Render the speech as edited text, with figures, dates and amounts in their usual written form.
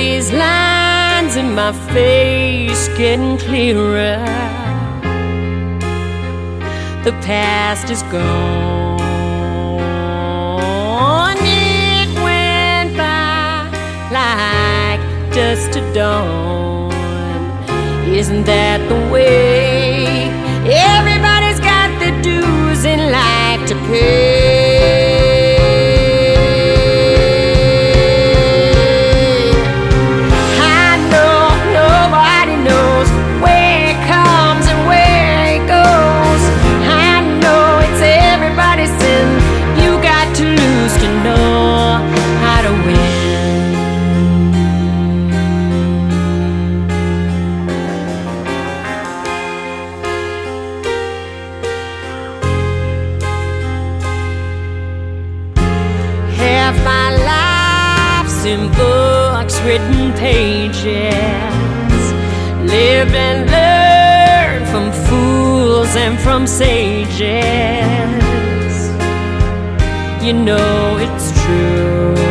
these lines in my face getting clearer. The past is gone. It went by like dust to dawn. Isn't that the way? Everybody's got their dues in life to pay. My life's in books, written pages, lived and learned from fools and from sages. You know it's true.